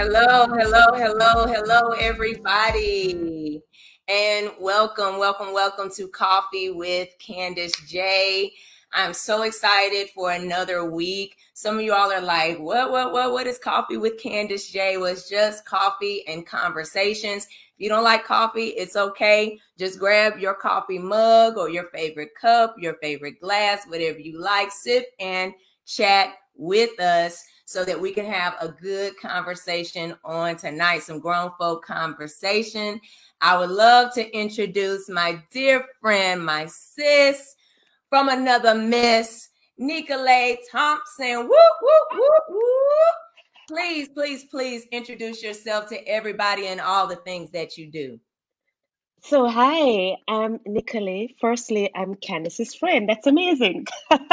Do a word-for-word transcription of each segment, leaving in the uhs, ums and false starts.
Hello, hello, hello, hello, everybody. And welcome, welcome, welcome to Coffee with Candace J. I'm so excited for another week. Some of you all are like, what, what, what, what is Coffee with Candace J? Well, it's just coffee and conversations. If you don't like coffee, it's okay. Just grab your coffee mug or your favorite cup, your favorite glass, whatever you like, sip and chat with us so that we can have a good conversation on tonight, some grown folk conversation. I would love to introduce my dear friend, my sis from another miss, Nicolay Thompson. Woo, woo, woo, woo. Please, please, please introduce yourself to everybody and all the things that you do. So, hi, I'm Nicolay. Firstly, I'm Candace's friend. That's amazing.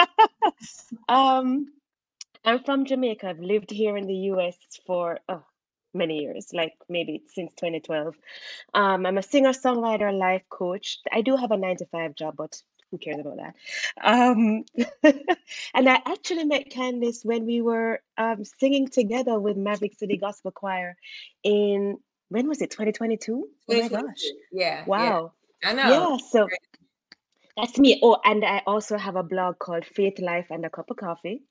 um, I'm from Jamaica. I've lived here in the U S for oh, many years, like maybe since twenty twelve. Um, I'm a singer-songwriter, life coach. I do have a nine to five job, but who cares about that? Um, and I actually met Candace when we were um, singing together with Maverick City Gospel Choir in, when was it, twenty twenty-two? Oh my gosh. Yeah, yeah. Wow. I know. Yeah, so that's me. Oh, and I also have a blog called Faith, Life, and a Cup of Coffee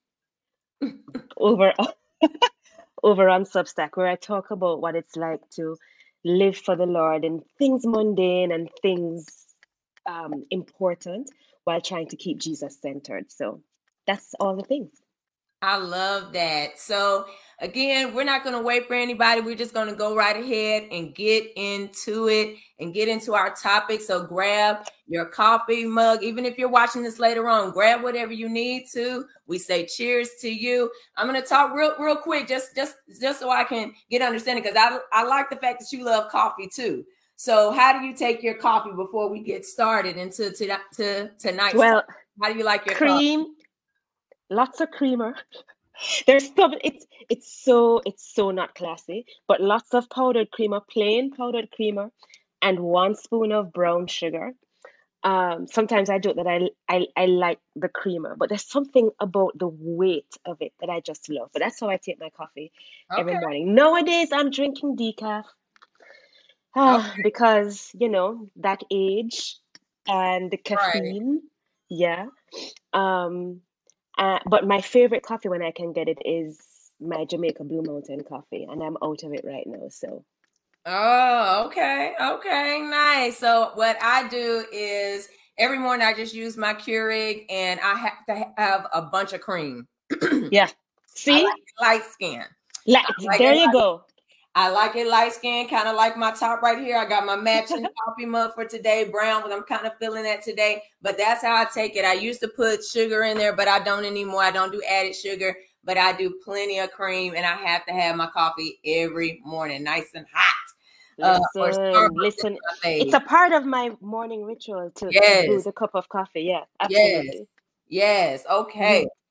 over over on Substack, where I talk about what it's like to live for the Lord and things mundane and things um, important while trying to keep Jesus centered. So that's all the things. I love that. So again, we're not going to wait for anybody. We're just going to go right ahead and get into it and get into our topic. So grab your coffee mug. Even if you're watching this later on, grab whatever you need to. We say cheers to you. I'm going to talk real, real quick, just, just, just so I can get understanding, because I, I like the fact that you love coffee too. So how do you take your coffee before we get started into to, to tonight's Well, topic? How do you like your cream, coffee? lots of creamer. There's some it's it's so it's so not classy, but lots of powdered creamer, plain powdered creamer, and one spoon of brown sugar. Um, sometimes I joke that I, I I like the creamer, but there's something about the weight of it that I just love. But that's how I take my coffee every Okay. morning. Nowadays, I'm drinking decaf, ah, Okay. because you know that age and the Right. caffeine. Yeah. Um, uh, but my favorite coffee when I can get it is my Jamaica Blue Mountain coffee, and I'm out of it right now. So Oh, okay. Okay, nice. So what I do is every morning I just use my Keurig and I have to have a bunch of cream. yeah, I like see, it light skin. like I like there it you light, go. I like it light skin, kind of like my top right here. I got my matching coffee mug for today, brown, but I'm kind of feeling that today. But that's how I take it. I used to put sugar in there, but I don't anymore. I don't do added sugar, but I do plenty of cream, and I have to have my coffee every morning, nice and hot. Uh, or Listen, Starbucks is listen. my It's fave. a part of my morning ritual to to brew Yes, the cup of coffee. Yeah, yes, absolutely. yes. Okay. Hmm.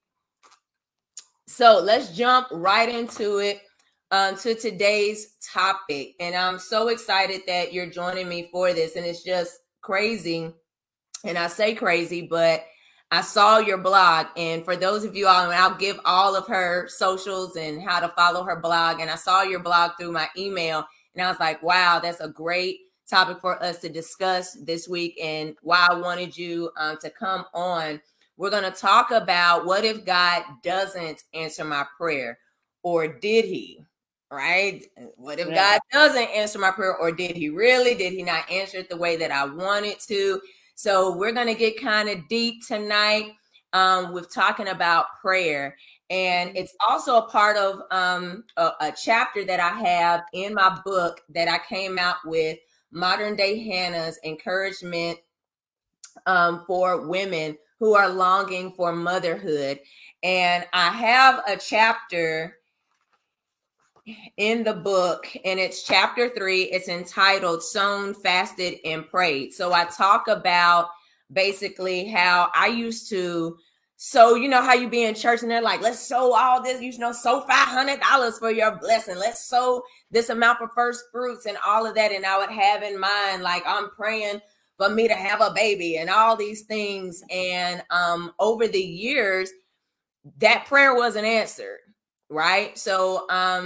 So let's jump right into it, um, to today's topic. And I'm so excited that you're joining me for this. And it's just crazy. And I say crazy, but I saw your blog. And for those of you all, and I'll give all of her socials and how to follow her blog. And I saw your blog through my email. And I was like, wow, that's a great topic for us to discuss this week. And why I wanted you um, to come on. We're going to talk about what if God doesn't answer my prayer, or did he? Right? What if Right. God doesn't answer my prayer, or did he really? Did he not answer it the way that I wanted to? So we're going to get kind of deep tonight um, with talking about prayer. And it's also a part of um, a, a chapter that I have in my book that I came out with, Modern Day Hannah's Encouragement um, for Women Who Are Longing for Motherhood. And I have a chapter in the book, and it's chapter three. It's entitled Sown, Fasted, and Prayed. So I talk about basically how I used to. So you know how you be in church and they're like, let's sow all this, you know, sow five hundred dollars for your blessing. Let's sow this amount for first fruits and all of that. And I would have in mind, like, I'm praying for me to have a baby and all these things. And um, over the years, that prayer wasn't answered. Right. So um,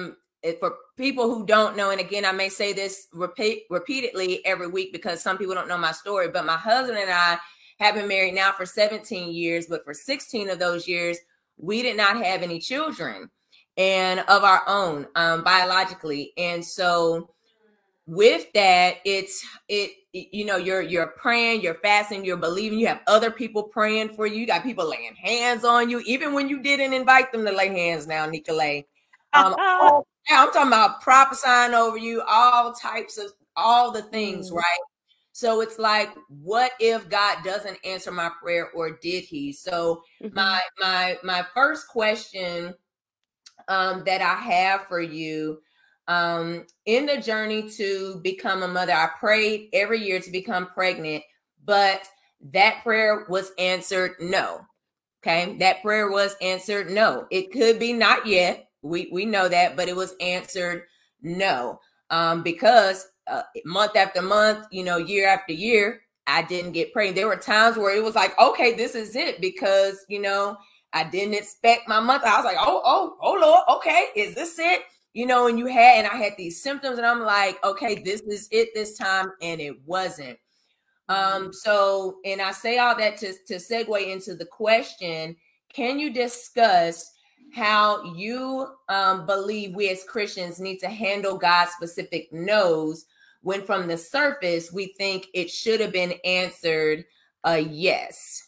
for people who don't know, and again, I may say this repeat, repeatedly every week because some people don't know my story, but my husband and I have been married now for seventeen years, but for sixteen of those years, we did not have any children and of our own, um, biologically. And so with that, it's it you know you're you're praying, you're fasting, you're believing, you have other people praying for you, you got people laying hands on you even when you didn't invite them to lay hands now, Nicolay. um oh, I'm talking about prophesying over you, all types of all the things, Mm. right? So it's like, what if God doesn't answer my prayer, or did he? So Mhm. my my my first question um that I have for you, um, in the journey to become a mother, I prayed every year to become pregnant, but that prayer was answered no. Okay, that prayer was answered no. It could be not yet. We we know that, but it was answered no, um, because uh, month after month, you know, year after year, I didn't get pregnant. There were times where it was like, okay, this is it, because you know I didn't expect my month. I was like, oh oh oh Lord, okay, is this it? You know, and you had, and I had these symptoms, and I'm like, okay, this is it this time, and it wasn't. Um, so, and I say all that to, to segue into the question, can you discuss how you um, believe we as Christians need to handle God's specific no's when from the surface we think it should have been answered a yes?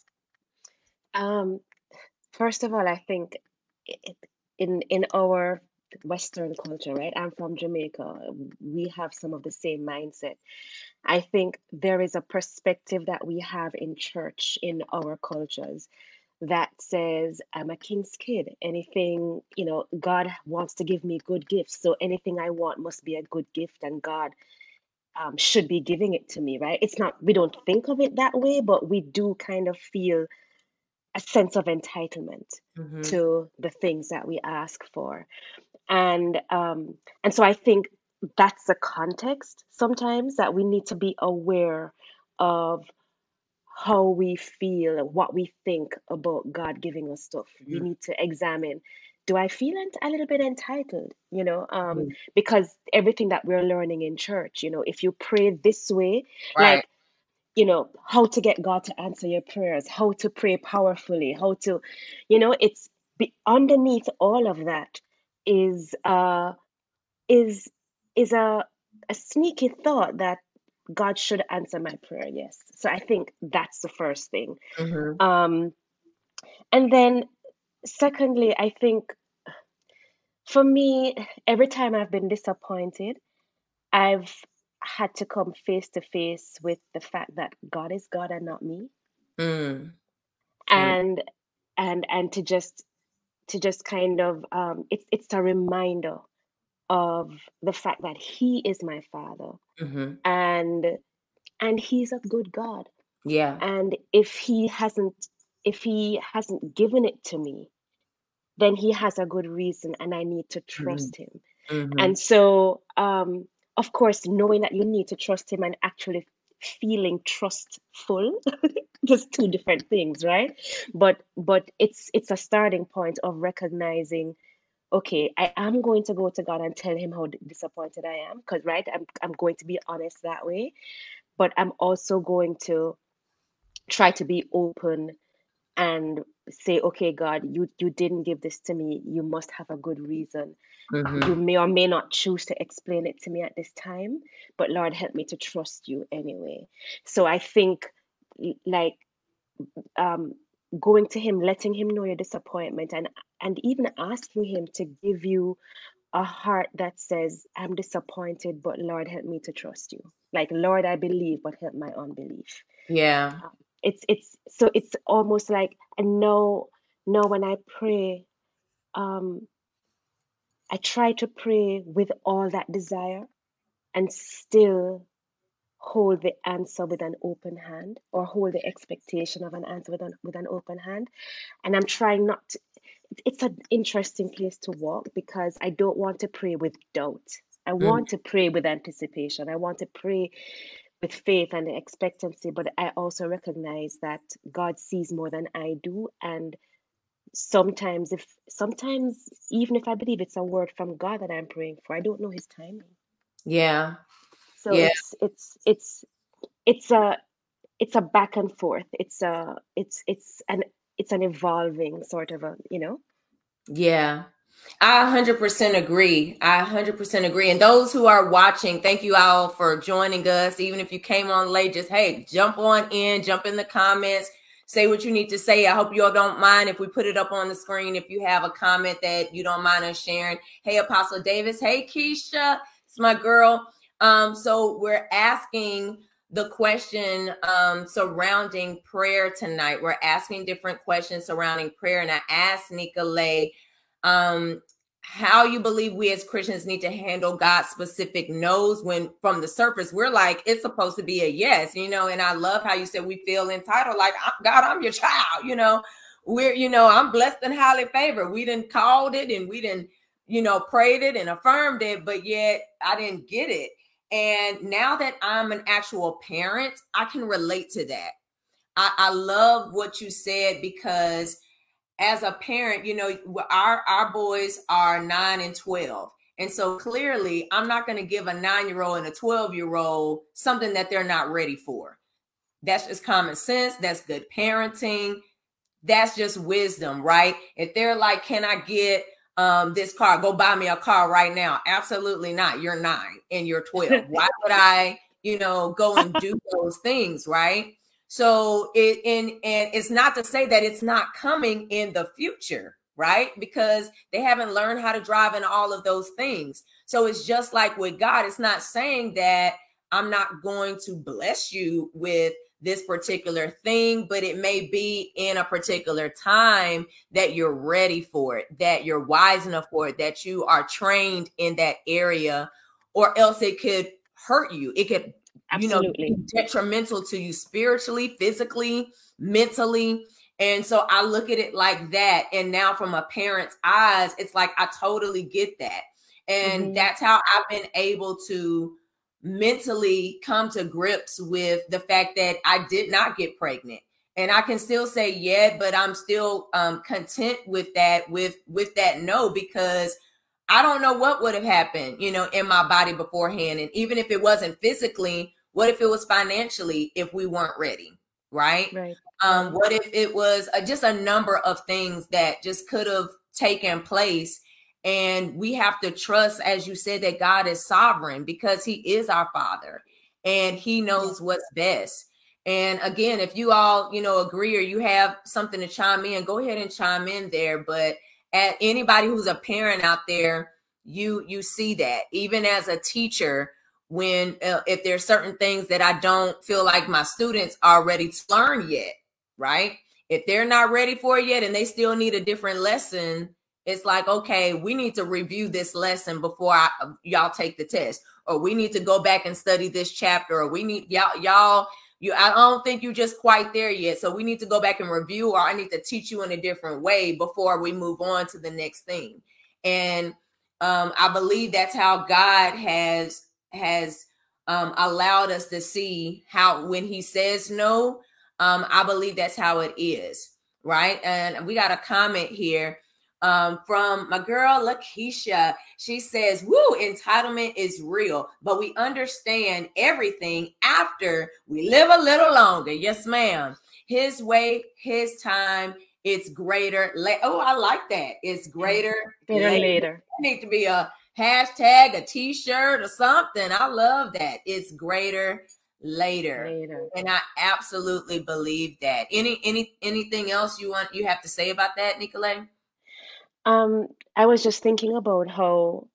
Um, first of all, I think it, in in our Western culture, right? I'm from Jamaica. We have some of the same mindset. I think there is a perspective that we have in church in our cultures that says, I'm a king's kid. Anything, you know, God wants to give me good gifts. So anything I want must be a good gift, and God um, should be giving it to me, right? It's not, we don't think of it that way, but we do kind of feel a sense of entitlement Mm-hmm. to the things that we ask for. And um, and so I think that's the context sometimes that we need to be aware of how we feel, what we think about God giving us stuff. We need to examine, do I feel ent- a little bit entitled? You know, um, Mm-hmm. because everything that we're learning in church, you know, if you pray this way, Right. like, you know, how to get God to answer your prayers, how to pray powerfully, how to, you know, it's be, underneath all of that is uh is is a a sneaky thought that God should answer my prayer, yes. So I think that's the first thing. Mm-hmm. Um, and then secondly, I think for me, every time I've been disappointed, I've had to come face to face with the fact that God is God and not me. Mm. Amen. And and and to just to just kind of um it's it's a reminder of the fact that He is my Father, Mm-hmm. and and He's a good God. Yeah. And if he hasn't if he hasn't given it to me, then he has a good reason, and I need to Mm-hmm. trust him. Mm-hmm. And so um of course, knowing that you need to trust him and actually feeling trustful, just two different things, right? But but it's it's a starting point of recognizing, okay, I am going to go to God and tell him how disappointed I am, because right, I'm, I'm going to be honest that way. But I'm also going to try to be open and say, okay, God, you you didn't give this to me, you must have a good reason. You Mm-hmm. may or may not choose to explain it to me at this time, but Lord, help me to trust you anyway. So I think, like, um going to him, letting him know your disappointment, and and even asking him to give you a heart that says, I'm disappointed, but Lord, help me to trust you. Like, Lord, I believe, but help my unbelief. Yeah. Um, it's it's so it's almost like, and know know when I pray, um, I try to pray with all that desire and still hold the answer with an open hand, or hold the expectation of an answer with an with an open hand. And I'm trying not to, it's an interesting place to walk, because I don't want to pray with doubt. I Mm-hmm. want to pray with anticipation. I want to pray with faith and expectancy, but I also recognize that God sees more than I do, and sometimes if sometimes even if I believe it's a word from God that I'm praying for, I don't know his timing. Yeah. So Yeah. it's it's it's it's a it's a back and forth. It's a it's it's an it's an evolving sort of a, you know. Yeah. I one hundred percent agree. I one hundred percent agree. And those who are watching, thank you all for joining us. Even if you came on late, just hey, jump on in, jump in the comments, say what you need to say. I hope you all don't mind if we put it up on the screen. If you have a comment that you don't mind us sharing. Hey, Apostle Davis. Hey, Keisha. It's my girl. Um, so we're asking the question um, surrounding prayer tonight. We're asking different questions surrounding prayer. And I asked Nicolay um, how you believe we as Christians need to handle God's specific no's when from the surface we're like it's supposed to be a yes, you know. And I love how you said we feel entitled, like God, I'm your child, you know. We're, you know, I'm blessed and highly favored. We didn't called it and we didn't, you know, prayed it and affirmed it, but yet I didn't get it. And now that I'm an actual parent, I can relate to that. I, I love what you said because as a parent, you know, our our boys are nine and twelve. And so clearly, I'm not going to give a nine-year-old and a twelve-year-old something that they're not ready for. That's just common sense. That's good parenting. That's just wisdom, right? If they're like, can I get um, this car? Go buy me a car right now. Absolutely not. You're nine and you're twelve. Why would I, you know, go and do those things, right? So it and and it's not to say that it's not coming in the future, right? Because they haven't learned how to drive and all of those things. So it's just like with God, it's not saying that I'm not going to bless you with this particular thing, but it may be in a particular time that you're ready for it, that you're wise enough for it, that you are trained in that area, or else it could hurt you. It could, you know, be Absolutely. detrimental to you spiritually, physically, mentally. And so I look at it like that. And now from a parent's eyes, it's like I totally get that. And Mm-hmm. that's how I've been able to mentally come to grips with the fact that I did not get pregnant. And I can still say yeah, but I'm still um, content with that, with with that no, because I don't know what would have happened, you know, in my body beforehand. And even if it wasn't physically, what if it was financially if we weren't ready, right? Right. Um, Right. what if it was uh, just a number of things that just could have taken place. And we have to trust, as you said, that God is sovereign because he is our father and he knows Yeah. what's best. And again, if you all, you know, agree or you have something to chime in, go ahead and chime in there. But at anybody who's a parent out there, you you see that even as a teacher, when uh, if there's certain things that I don't feel like my students are ready to learn yet, right? If they're not ready for it yet and they still need a different lesson, it's like, okay, we need to review this lesson before I, y'all take the test, or we need to go back and study this chapter, or we need y'all, y'all, you, I don't think you're just quite there yet. So we need to go back and review, or I need to teach you in a different way before we move on to the next thing. And um, I believe that's how God has, has um, allowed us to see how, when he says no, um, I believe that's how it is. Right. And we got a comment here um, from my girl Lakeisha. She says, woo, entitlement is real, but we understand everything after we live a little longer. Yes, ma'am. His way, his time, it's greater. La- oh, I like that. It's greater Better later. later. It need to be a hashtag, a t-shirt or something. I love that. It's greater later. Later. And I absolutely believe that. Any any anything else you want you have to say about that, Nicolay? Um, I was just thinking about how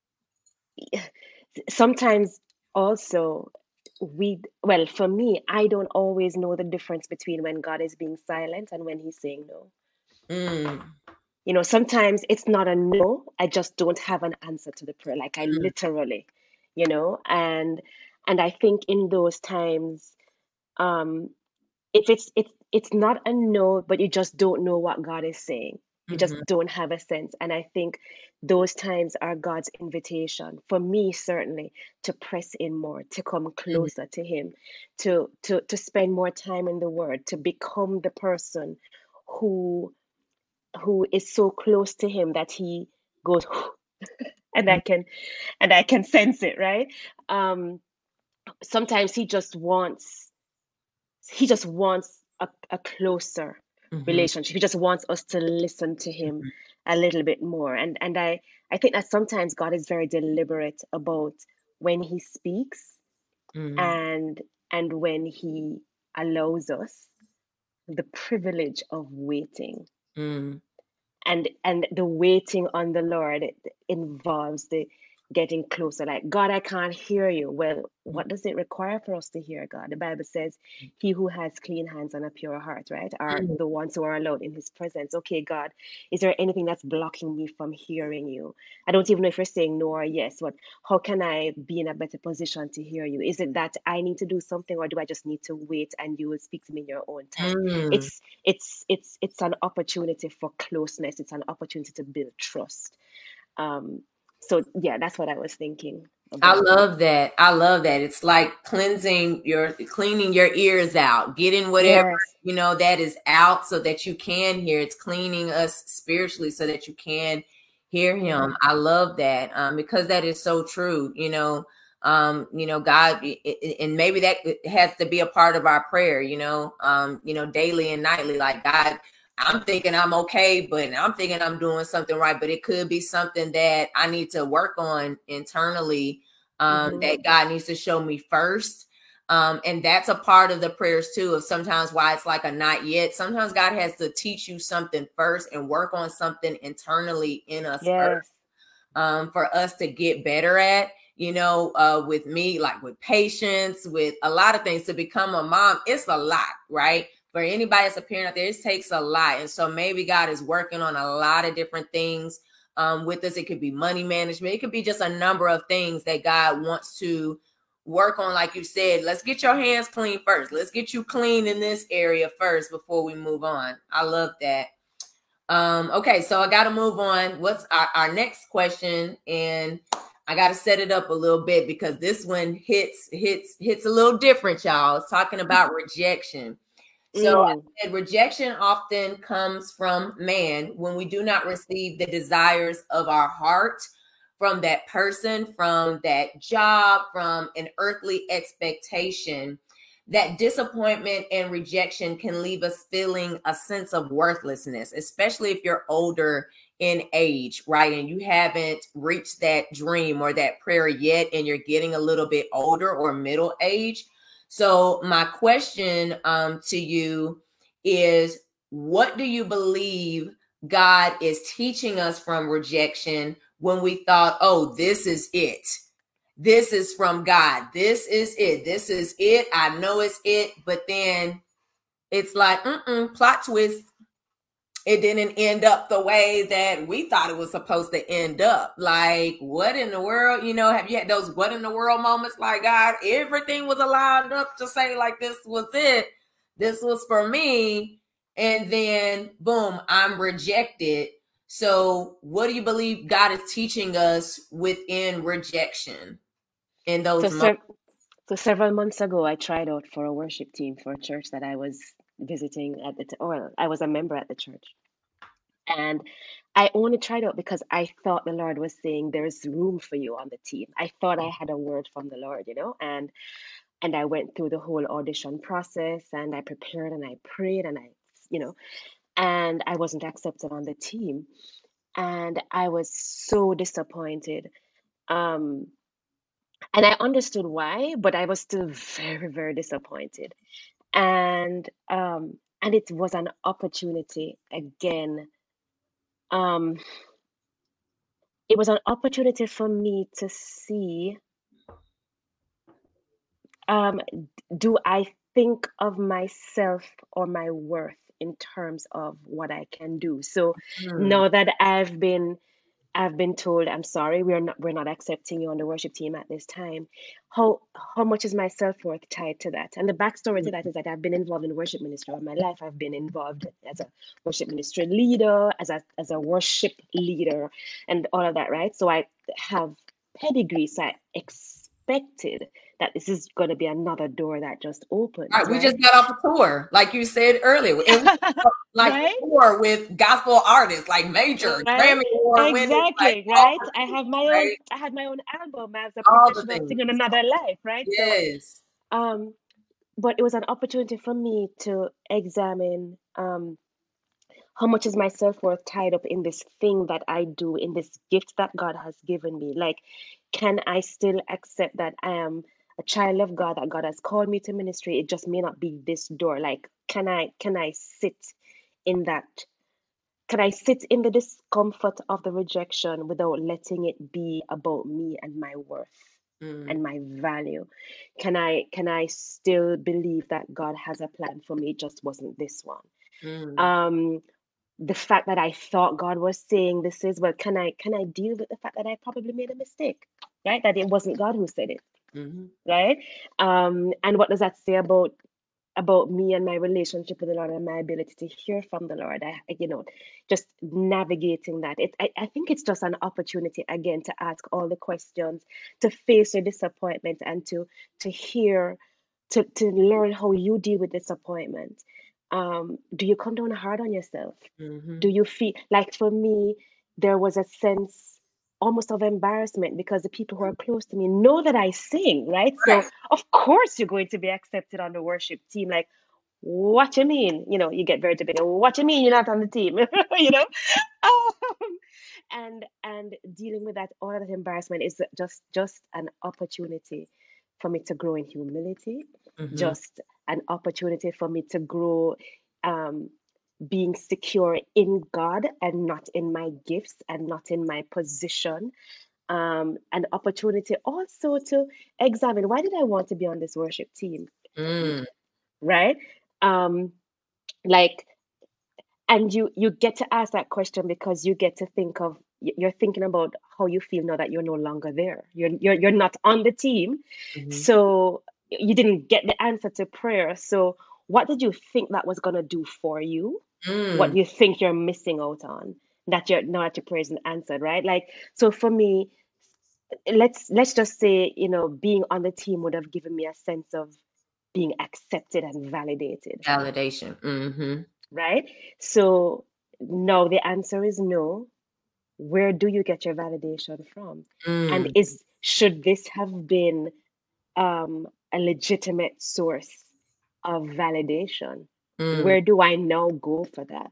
sometimes also we, well, for me, I don't always know the difference between when God is being silent and when he's saying no. Mm. You know, sometimes it's not a no, I just don't have an answer to the prayer. Like I literally, you know, and and I think in those times, um, if it's it's it's not a no, but you just don't know what God is saying. You just Mm-hmm. don't have a sense. And I think those times are God's invitation for me, certainly, to press in more, to come closer to him, to to to spend more time in the word, to become the person who who is so close to him that he goes and I can and I can sense it, right? Um, sometimes he just wants he just wants a, a closer Mm-hmm. relationship. He just wants us to listen to him a little bit more. And and I I think that sometimes God is very deliberate about when he speaks Mm-hmm. and and when he allows us the privilege of waiting. Mm-hmm. And and the waiting on the Lord involves the getting closer. Like, God, I can't hear you. Well, what does it require for us to hear God? The Bible says, he who has clean hands and a pure heart, right, are the ones who are allowed in his presence. Okay, God, is there anything that's blocking me from hearing you? I don't even know if you're saying no or yes, but how can I be in a better position to hear you? Is it that I need to do something, or do I just need to wait and you will speak to me in your own time? Mm-hmm. It's it's it's it's an opportunity for closeness. It's an opportunity to build trust. Um, so yeah, that's what I was thinking I about. love that. I love that. It's like cleansing your cleaning your ears out, getting whatever, Yes. you know, that is out so that you can hear. It's cleaning us spiritually so that you can hear him. I love that. Um, because that is so true, you know. Um, you know, God, and maybe that has to be a part of our prayer, you know, um, you know, daily and nightly, like, God, I'm thinking I'm okay, but I'm thinking I'm doing something right, but it could be something that I need to work on internally, um, Mm-hmm. that God needs to show me first. Um, and that's a part of the prayers too, of sometimes why it's like a not yet. Sometimes God has to teach you something first and work on something internally in us first, Yes. um, for us to get better at. You know, uh, with me, like with patience, with a lot of things, to become a mom, it's a lot, right? For anybody that's a parent out there, it takes a lot. And so maybe God is working on a lot of different things, um, with us. It could be money management. It could be just a number of things that God wants to work on. Like you said, let's get your hands clean first. Let's get you clean in this area first before we move on. I love that. Um, okay, so I got to move on. What's our, our next question? And I got to set it up a little bit because this one hits hits hits a little different, y'all. It's talking about rejection. So I Mm. said rejection often comes from man when we do not receive the desires of our heart from that person, from that job, from an earthly expectation. That disappointment and rejection can leave us feeling a sense of worthlessness, especially if you're older in age, right? And you haven't reached that dream or that prayer yet, and you're getting a little bit older or middle age. So, my question, um, to you is, what do you believe God is teaching us from rejection when we thought, oh, this is it? This is from God. This is it. This is it. I know it's it. But then it's like, mm-mm, plot twist. It didn't end up the way that we thought it was supposed to end up. Like, what in the world? You know, have you had those what in the world moments? Like, God, everything was allowed up to say, like, this was it. This was for me. And then, boom, I'm rejected. So, what do you believe God is teaching us within rejection in So, those moments? se- so several months ago, I tried out for a worship team for a church that I was visiting at the, t- or I was a member at the church. And I only tried out because I thought the Lord was saying there's room for you on the team. I thought I had a word from the Lord, you know, and and I went through the whole audition process and I prepared and I prayed and I, you know, and I wasn't accepted on the team. And I was so disappointed. Um, and I understood why, but I was still very, very disappointed. And um, and it was an opportunity again. Um, it was an opportunity for me to see, um, do I think of myself or my worth in terms of what I can do? So Hmm. now that I've been I've been told I'm sorry, we're not we're not accepting you on the worship team at this time. How how much is my self-worth tied to that? And the backstory to that is that I've been involved in worship ministry all my life. I've been involved as a worship ministry leader, as a as a worship leader, and all of that, right? So I have pedigree. So I expect expected that this is going to be another door that just opens, Right, we right? just got off a tour, like you said earlier, and we like Right? tour with gospel artists, like major Right? Grammy Award winning, like Exactly, all right? the I have things, my own right? I had my own album as a All the professional singer in things. another life, right? So Yes. um but it was an opportunity for me to examine um how much is my self-worth tied up in this thing that I do, in this gift that God has given me? Like, can I still accept that I am a child of God, that God has called me to ministry? It just may not be this door. Like, can I can I sit in that? Can I sit in the discomfort of the rejection without letting it be about me and my worth Mm, and my value? Can I can I still believe that God has a plan for me? It just wasn't this one. mm, Um, the fact that I thought God was saying this is, well, can I can I deal with the fact that I probably made a mistake, right? That it wasn't God who said it, mhm. right? Um, and what does that say about about me and my relationship with the Lord and my ability to hear from the Lord? I, you know, just navigating that. It, I, I think it's just an opportunity again to ask all the questions, to face your disappointment, and to to hear, to to learn how you deal with disappointment. Um, do you come down hard on yourself? Do Mhm. you feel like, for me, there was a sense almost of embarrassment because the people who are close to me know that I sing, right? So Right. of course you're going to be accepted on the worship team. Like, what you mean? You know, you get very debated. What you mean you're not on the team? you know? Um, and and dealing with that, all of that embarrassment is just just an opportunity for me to grow in humility, Mhm. just an opportunity for me to grow, um, being secure in God and not in my gifts and not in my position. Um, an opportunity also to examine, why did I want to be on this worship team, Mm. right? Um, like, and you you get to ask that question because you get to think of, you're thinking about how you feel now that you're no longer there. You're you're you're not on the team, Mhm. so you didn't get the answer to prayer. So what did you think that was gonna do for you? What Mm. you think you're missing out on, that you're now that your prayer isn't answered, right? Like, so for me, let's let's just say, you know, being on the team would have given me a sense of being accepted and validated, Validation. Mhm. right? So no, the answer is no. Where do you get your validation from? And Mm. is should this have been um, a legitimate source of validation? Mm. Where do I now go for that?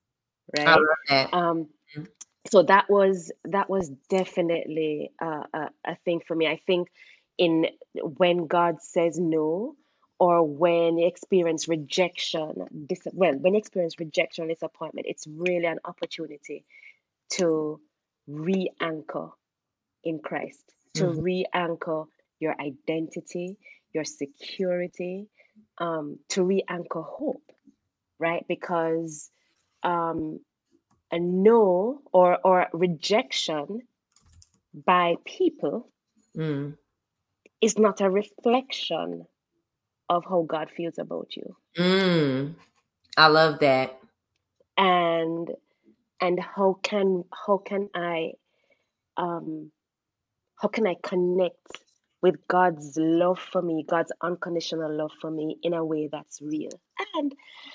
I Right? love that. Um, Mm. so that was that was definitely uh, a, a thing for me. I think in when God says no, or when you experience rejection, dis- well, when you experience rejection, disappointment, it's really an opportunity to re-anchor in Christ, to Mhm. re-anchor your identity, your security, um, to re-anchor hope, right? Because um, a no, or or rejection by people Mm. is not a reflection of how God feels about you, Mm. I love that. and and how can how can I um how can I connect with God's love for me, God's unconditional love for me, in a way that's real. And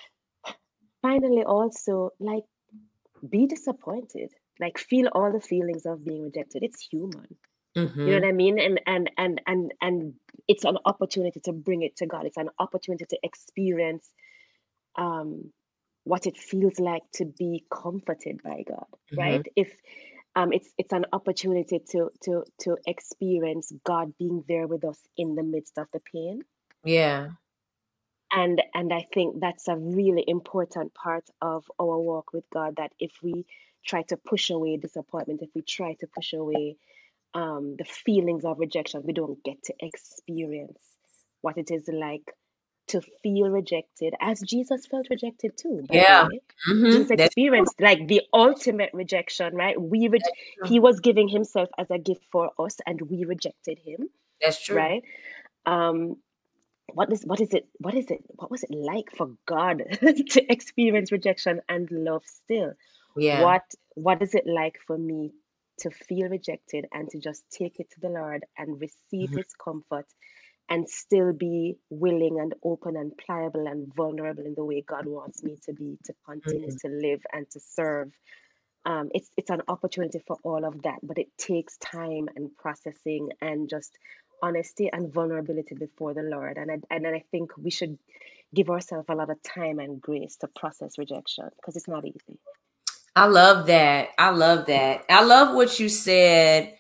finally, also, like, be disappointed, like, feel all the feelings of being rejected. It's human. You know Mhm. what I mean? And and and and and it's an opportunity to bring it to God. It's an opportunity to experience um what it feels like to be comforted by God, Mhm. right? If um it's it's an opportunity to to to experience God being there with us in the midst of the pain. Yeah. And and I think that's a really important part of our walk with God, that if we try to push away disappointment, if we try to push away um, the feelings of rejection, we don't get to experience what it is like to feel rejected, as Jesus felt rejected too, by the Yeah. way. Jesus Mhm. That's true. experienced like the ultimate rejection, right? We re- That's true. he was giving himself as a gift for us, and we rejected him, That's true. right? Um, what is what is it? What is it? What was it like for God to experience rejection and love still? Yeah. What what is it like for me to feel rejected and to just take it to the Lord and receive Mhm. His comfort and still be willing and open and pliable and vulnerable in the way God wants me to be, to continue Mhm. to live and to serve. Um, it's it's an opportunity for all of that, but it takes time and processing and just honesty and vulnerability before the Lord. And I, and I think we should give ourselves a lot of time and grace to process rejection because it's not easy. I love that. I love that. I love what you said,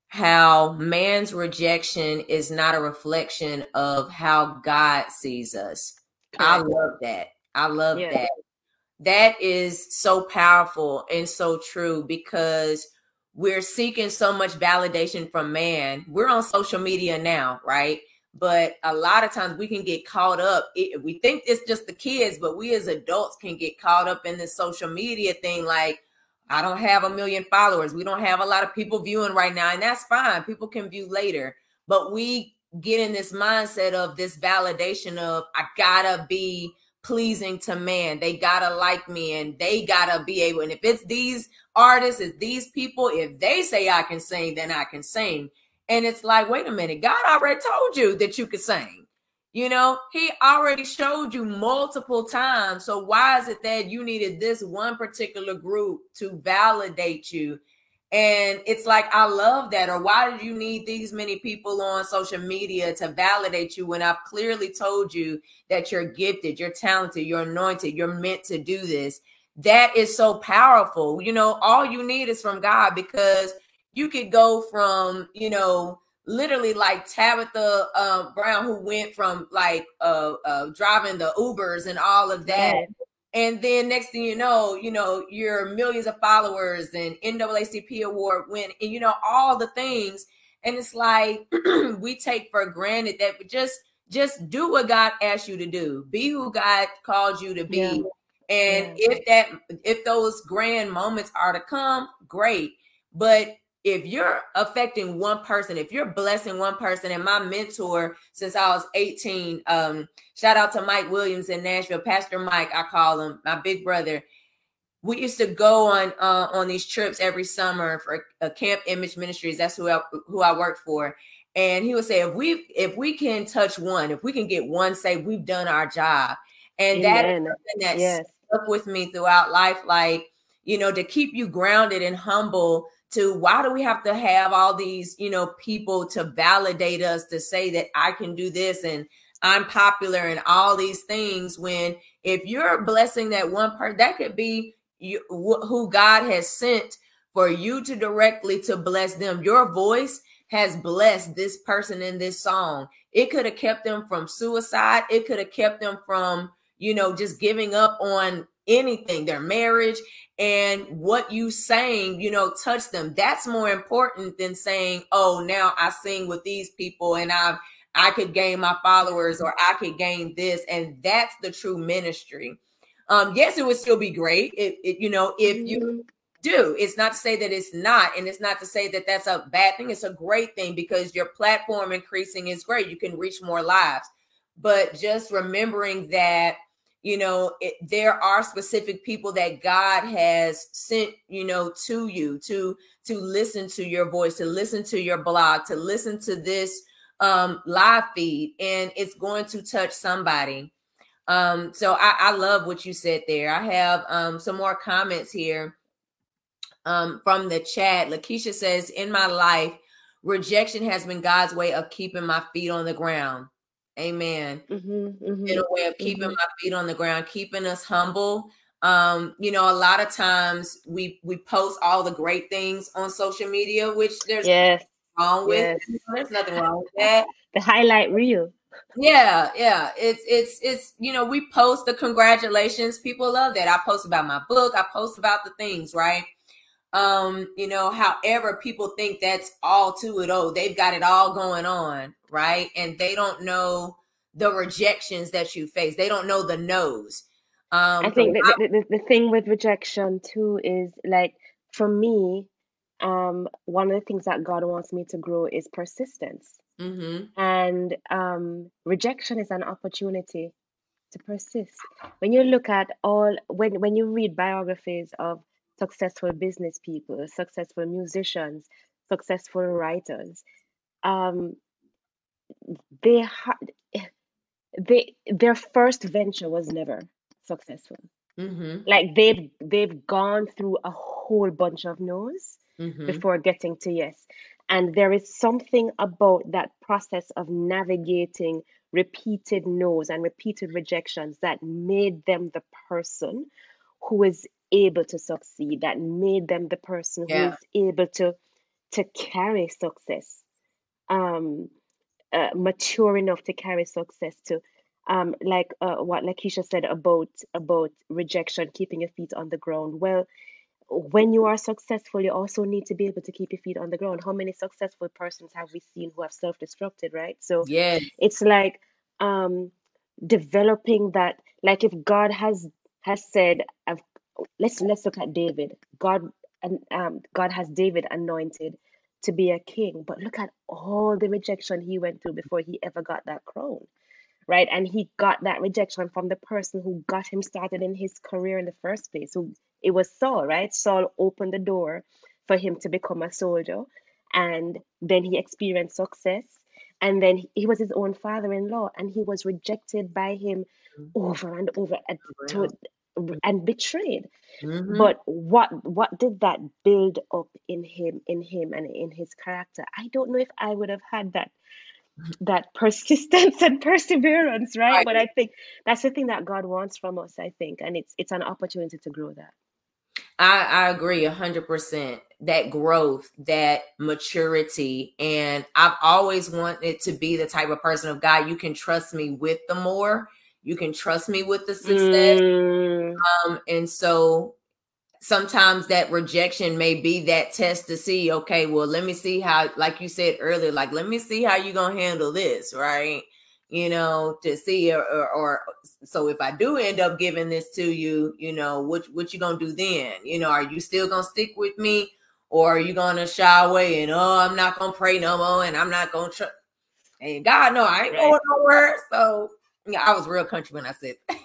how man's rejection is not a reflection of how God sees us. I Correct. love that. I love Yeah. that. That is so powerful and so true because we're seeking so much validation from man. We're on social media now, right? But a lot of times we can get caught up. It, we think it's just the kids, but we as adults can get caught up in this social media thing. Like, I don't have a million followers. We don't have a lot of people viewing right now, and that's fine. People can view later. But we get in this mindset of this validation of, I gotta be pleasing to man. They gotta like me and they gotta be able. And if it's these artists, it's these people, if they say I can sing, then I can sing. And it's like, wait a minute, God already told you that you could sing. You know, He already showed you multiple times. So why is it that you needed this one particular group to validate you? And it's like, I love that. Or why did you need these many people on social media to validate you when I've clearly told you that you're gifted, you're talented, you're anointed, you're meant to do this? That is so powerful. You know, all you need is from God, because you could go from, you know, literally like Tabitha uh, Brown, who went from like uh, uh, driving the Ubers and all of that. Right. And then next thing you know, you know, you're millions of followers and N double A C P award win, and you know, all the things. And it's like we take for granted that, but just just do what God asked you to do. Be who God called you to Yeah. be. And Yeah. if that if those grand moments are to come, great. But if you're affecting one person, if you're blessing one person, and my mentor since I was eighteen, um, shout out to Mike Williams in Nashville, Pastor Mike, I call him, my big brother. We used to go on uh, on these trips every summer for uh, Camp Image Ministries. That's who I, who I worked for. And he would say, if we if we can touch one, if we can get one saved, we've done our job. And that is Amen. something that Yes. stuck with me throughout life. Like, you know, to keep you grounded and humble to, why do we have to have all these, you know, people to validate us, to say that I can do this and I'm popular and all these things, when if you're blessing that one person, that could be you, wh- who God has sent for you to directly to bless them. Your voice has blessed this person in this song. It could have kept them from suicide. It could have kept them from, you know, just giving up on anything, their marriage. And what you sang, you know, touched them. That's more important than saying, oh, now I sing with these people and I've I could gain my followers, or I could gain this. And that's the true ministry. Um, yes, it would still be great if, if you know, if you Mm-hmm. do. It's not to say that it's not, and it's not to say that that's a bad thing. It's a great thing, because your platform increasing is great. You can reach more lives. But just remembering that, you know, it, there are specific people that God has sent, you know, to you to to listen to your voice, to listen to your blog, to listen to this um, live feed, and it's going to touch somebody. Um, so I, I love what you said there. I have um, some more comments here um, from the chat. Lakeisha says, in my life, rejection has been God's way of keeping my feet on the ground. Amen. Mm-hmm. In a Mm-hmm. way of keeping Mm-hmm. my feet on the ground, keeping us humble. Um, you know, a lot of times we we post all the great things on social media, which there's Yes. nothing wrong with. Yes. There's nothing wrong with that. The highlight reel. Yeah, yeah. It's it's it's you know, we post the congratulations. People love that. I post about my book. I post about the things, right? Um, you know, however, people think that's all to it. Oh, they've got it all going on, right? And they don't know the rejections that you face. They don't know the no's. I Um, so think that the, the, the thing with rejection too is like for me, um, one of the things that God wants me to grow is persistence. mm-hmm, And um, rejection is an opportunity to persist. When you look at all, when when you read biographies of successful business people, successful musicians, successful writers. Um, they had they their first venture was never successful. Mm-hmm. Like they've they've gone through a whole bunch of no's Mm-hmm. before getting to yes. And there is something about that process of navigating repeated no's and repeated rejections that made them the person who is able to succeed, that made them the person who Yeah. is able to to carry success. Um uh, mature enough to carry success to um like uh, what Lakeisha said about about rejection, keeping your feet on the ground. Well, when you are successful, you also need to be able to keep your feet on the ground. How many successful persons have we seen who have self-destructed, right? So Yes. it's like um developing that, like if God has has said, I've, let's let's look at David. God and um God has David anointed to be a king, but look at all the rejection he went through before he ever got that crown, right? And he got that rejection from the person who got him started in his career in the first place. So it was Saul, right? Saul opened the door for him to become a soldier, and then he experienced success. And then he was his own father-in-law, and he was rejected by him over and over and, to, and betrayed. Mm-hmm. But what what did that build up in him, in him, and in his character? I don't know if I would have had that that persistence and perseverance, right? But Right. I think that's the thing that God wants from us, I think, and it's it's an opportunity to grow that. I, I agree a hundred percent. That growth, that maturity. And I've always wanted to be the type of person of God, you can trust me with the more, you can trust me with the success. Mm, Um, and so sometimes that rejection may be that test to see, okay, well, let me see how, like you said earlier, like, let me see how you're going to handle this, right? You know, to see, or, or, or so if I do end up giving this to you, you know, what, what you going to do then? You know, are you still going to stick with me, or are you going to shy away and, oh, I'm not going to pray no more, and I'm not going to trust. And God, no, I ain't right. going nowhere. So yeah, I was real country when I said that.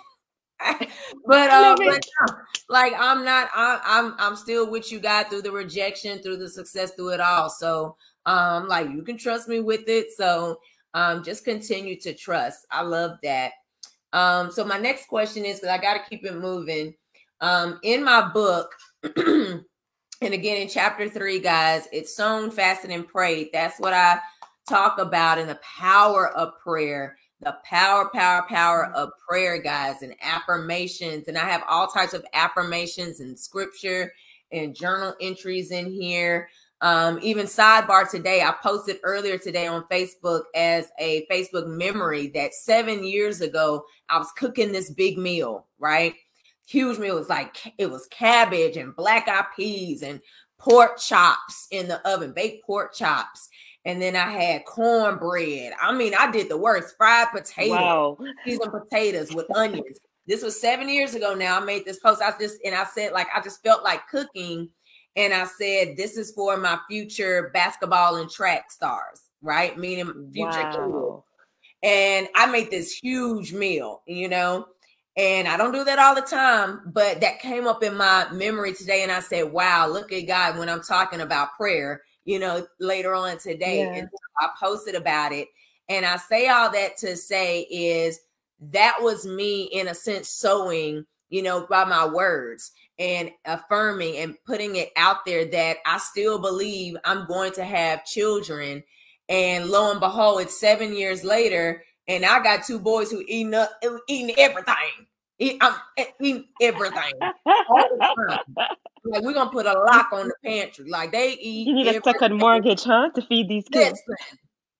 but I uh, love but it. no, like I'm not. I, I'm I'm still with you, God, through the rejection, through the success, through it all. So um, like you can trust me with it. So um, just continue to trust. I love that. Um, so my next question is, because I got to keep it moving. Um, in my book, and again in chapter three, guys, it's sown, fasted, and prayed. That's what I talk about in the power of prayer. The power, power, power of prayer, guys, and affirmations. And I have all types of affirmations and scripture and journal entries in here. Um, even sidebar today, I posted earlier today on Facebook as a Facebook memory that seven years ago, I was cooking this big meal, right? Huge meal. It was like, it was cabbage and black eyed peas and pork chops in the oven, baked pork chops. And then I had cornbread. I mean, I did the worst. Fried potatoes, Wow. seasoned potatoes with onions. This was seven years ago now. I made this post. I just, and I said, like, I just felt like cooking. And I said, this is for my future basketball and track stars, right? Meaning future kids. Wow. And I made this huge meal, you know, and I don't do that all the time, but that came up in my memory today. And I said, wow, look at God when I'm talking about prayer, you know, later on today. Yeah. And so I posted about it. And I say all that to say is that was me, in a sense, sowing, you know, by my words and affirming and putting it out there that I still believe I'm going to have children. And lo and behold, it's seven years later, and I got two boys who eating up, eating everything. Eat, I'm eating everything all the time. Like, we're gonna put a lock on the pantry. Like, they eat You need a second everything. mortgage, huh, to feed these kids? Listen,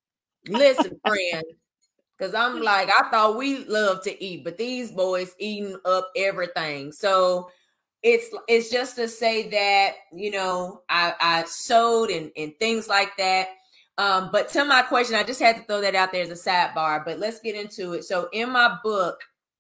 listen, friend. Because I'm like, I thought we love to eat, but these boys eating up everything. So it's it's just to say that, you know, I, I sowed and, and things like that. Um, but to my question, I just had to throw that out there as a sidebar, but let's get into it. So in my book,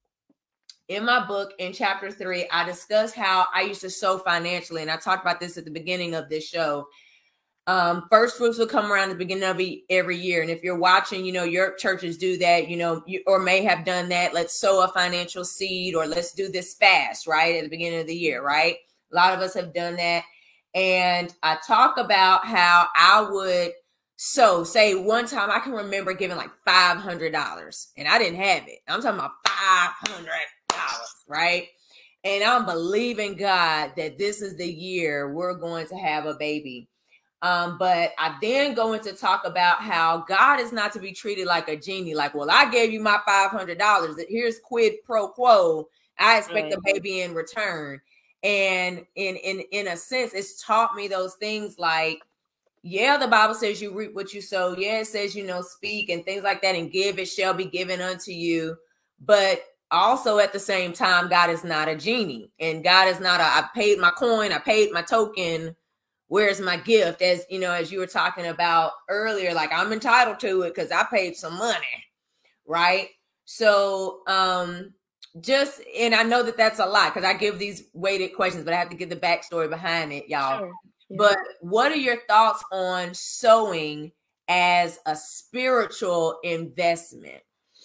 in my book, in chapter three, I discuss how I used to sow financially. And I talked about this at the beginning of this show. Um, first fruits will come around the beginning of every year. And if you're watching, you know, your churches do that, you know, you, or may have done that. Let's sow a financial seed, or let's do this fast, right? At the beginning of the year, right? A lot of us have done that. And I talk about how I would, so say one time I can remember giving like five hundred dollars and I didn't have it. I'm talking about five hundred dollars, right? And I'm believing God that this is the year we're going to have a baby. Um, but I then go into talk about how God is not to be treated like a genie. Like, well, I gave you my five hundred dollars. Here's quid pro quo. I expect Right. a baby in return. And in, in, in a sense, it's taught me those things like, yeah, the Bible says you reap what you sow. Yeah, it says, you know, speak and things like that and give, it shall be given unto you. But also at the same time, God is not a genie and God is not a, I paid my coin, I paid my token. Where's my gift? As you know, as you were talking about earlier, like I'm entitled to it because I paid some money, right? So, um, just, and I know that that's a lot because I give these weighted questions, but I have to get the backstory behind it, y'all. Sure. Yeah. But what are your thoughts on sowing as a spiritual investment?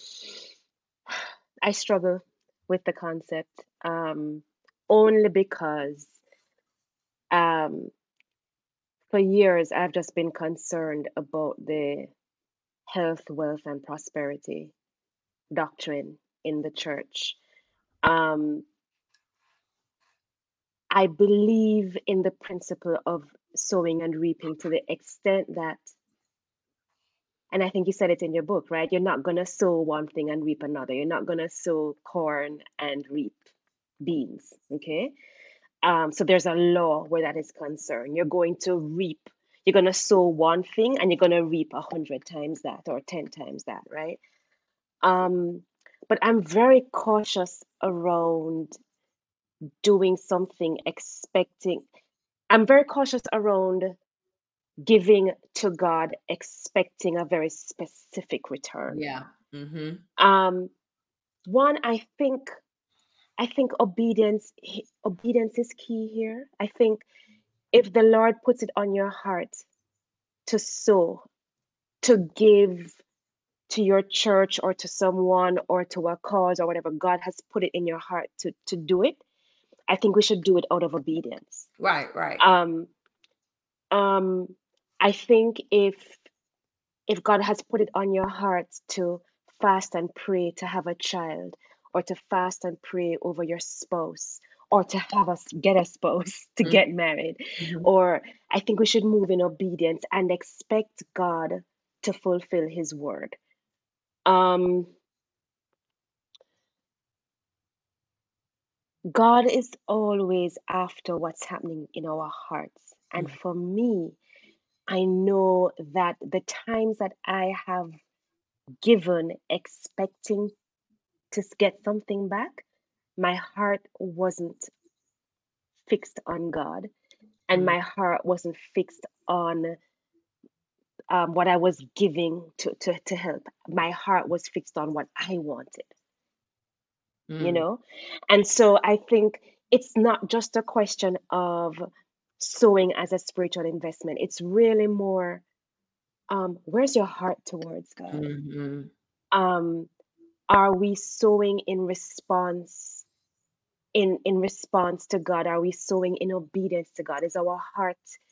I struggle with the concept um, only because um, for years I've just been concerned about the health, wealth, and prosperity doctrine in the church. Um, I believe in the principle of sowing and reaping to the extent that, and I think you said it in your book, right? You're not going to sow one thing and reap another. You're not going to sow corn and reap beans, okay? Um, so there's a law where that is concerned. You're going to reap, you're going to sow one thing and you're going to reap a hundred times that or ten times that, right? Um, but I'm very cautious around doing something expecting. I'm very cautious around giving to God expecting a very specific return. Yeah. Mm-hmm. Um, one, I think I think obedience obedience is key here. I think if the Lord puts it on your heart to sow, to give to your church or to someone or to a cause or whatever, God has put it in your heart to to do it. I think we should do it out of obedience. Right, right. Um, um, I think if if God has put it on your heart to fast and pray to have a child, or to fast and pray over your spouse, or to have us get a spouse to Mhm. get married, Mhm. or I think we should move in obedience and expect God to fulfill His word. Um, God is always after what's happening in our hearts. And Mhm. for me, I know that the times that I have given expecting to get something back, my heart wasn't fixed on God, and Mhm. my heart wasn't fixed on um, what I was giving to, to, to help. My heart was fixed on what I wanted, you Mm. know? And so I think it's not just a question of sowing as a spiritual investment. It's really more, um, where's your heart towards God? Mhm. Um, are we sowing in response in in response to God? Are we sowing in obedience to God? Is our heart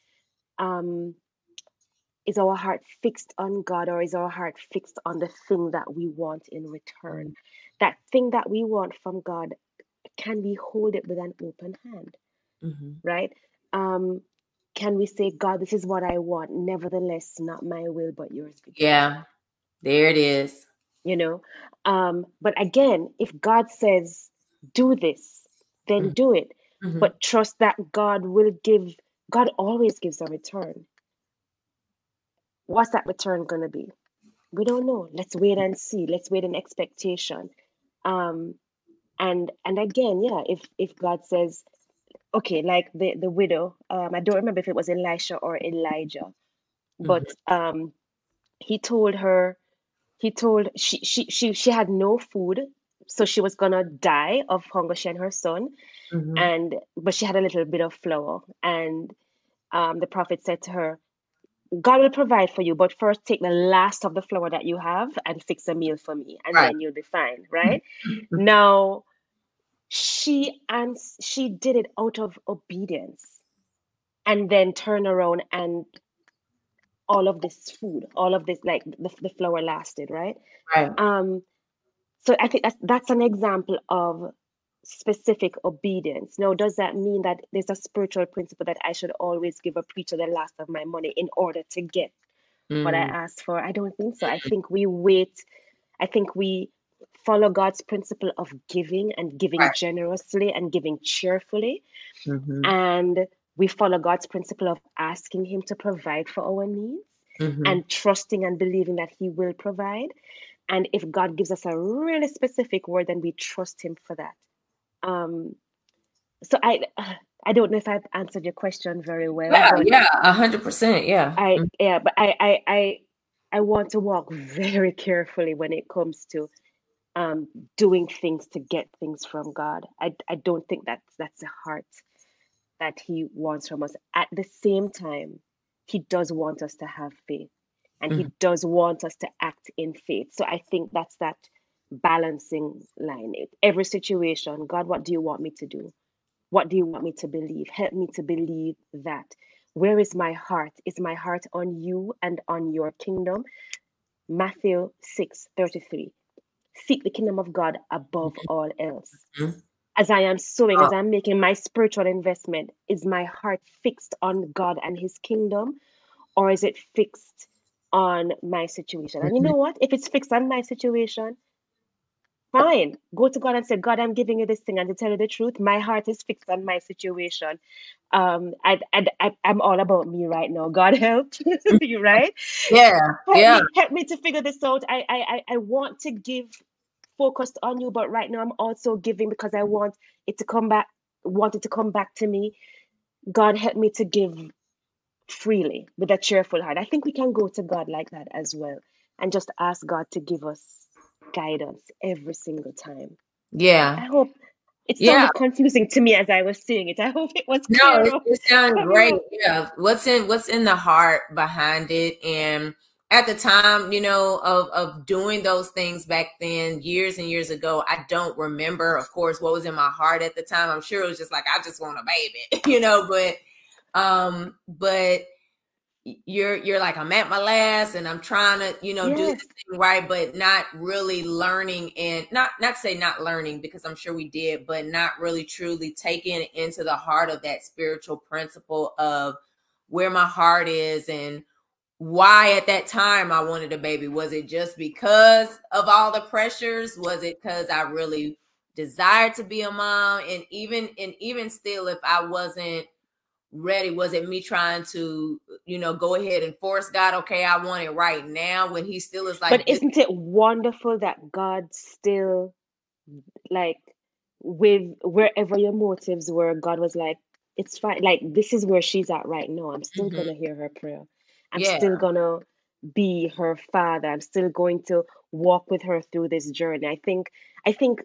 um is our heart fixed on God, or is our heart fixed on the thing that we want in return? That thing that we want from God, can we hold it with an open hand, Mhm. right? Um, can we say, God, this is what I want, nevertheless, not my will, but yours be done? Yeah, there it is. You know? Um, but again, if God says, do this, then Mhm. do it. Mhm. But trust that God will give, God always gives a return. What's that return going to be? We don't know. Let's wait and see. Let's wait in expectation. Um, and and again, yeah, if if God says, okay, like the the widow, um, I don't remember if it was Elisha or Elijah, Mhm. but um, he told her, he told she she she she had no food, so she was gonna die of hunger, she and her son, Mhm. and but she had a little bit of flour, and um, the prophet said to her, God will provide for you, but first take the last of the flour that you have and fix a meal for me, and Right. then you'll be fine, right? Now, she and she did it out of obedience, and then turn around and all of this food, all of this, like the, the flour lasted, right? Right. Um, so I think that's that's an example of specific obedience. Now, does that mean that there's a spiritual principle that I should always give a preacher the last of my money in order to get what I Mm. asked for? I don't think so. I think we wait. I think we follow God's principle of giving and giving Right. generously and giving cheerfully. Mm-hmm. And we follow God's principle of asking Him to provide for our needs Mm-hmm. and trusting and believing that He will provide. And if God gives us a really specific word, then we trust Him for that. Um, so I, I don't know if I've answered your question very well, Yeah, but yeah, a hundred percent. Yeah. I, Mm. yeah, but I, I, I, I want to walk very carefully when it comes to um, doing things to get things from God. I, I don't think that's that's the heart that He wants from us. At the same time, He does want us to have faith, and Mm. He does want us to act in faith. So I think that's that balancing line. Every situation, God, what do you want me to do? What do you want me to believe? Help me to believe that. Where is my heart? Is my heart on you and on your kingdom? Matthew six thirty-three. Seek the kingdom of God above all else. Mhm. As I am sowing, Uh, as I'm making my spiritual investment, is my heart fixed on God and His kingdom, or is it fixed on my situation? And you mhm. know what? If it's fixed on my situation, fine. Go to God and say, God, I'm giving you this thing. And to tell you the truth, my heart is fixed on my situation. Um, I, I, I, I'm all about me right now. God help you, right? Yeah, Help yeah. me, help me to figure this out. I, I, I I want to give focused on you, but right now I'm also giving because I want it to come back, want it to come back to me. God help me to give freely with a cheerful heart. I think we can go to God like that as well and just ask God to give us guidance every single time. Yeah. I hope it Yeah. sounded confusing to me as I was saying it. I hope it was No, clear it, up. it sounds Coming great. up. Yeah. What's in what's in the heart behind it? And at the time, you know, of of doing those things back then, years and years ago, I don't remember, of course, what was in my heart at the time. I'm sure it was just like, I just want a baby, you know, but um, but you're you're like, I'm at my last and I'm trying to, you know, do this Yes. thing right, but not really learning, and not not to say not learning, because I'm sure we did, but not really truly taking it into the heart of that spiritual principle of where my heart is and why at that time I wanted a baby. Was it just because of all the pressures? Was it because I really desired to be a mom? And even and even still, if I wasn't ready, was it me trying to, you know, go ahead and force God, okay, I want it right now, when He still is But like this? isn't it wonderful that God still, like, with wherever your motives were, God was like, it's fine. Like, this is where she's at right now. I'm still Mhm. gonna hear her prayer. I'm Yeah, still gonna be her father. I'm still going to walk with her through this journey. I think I think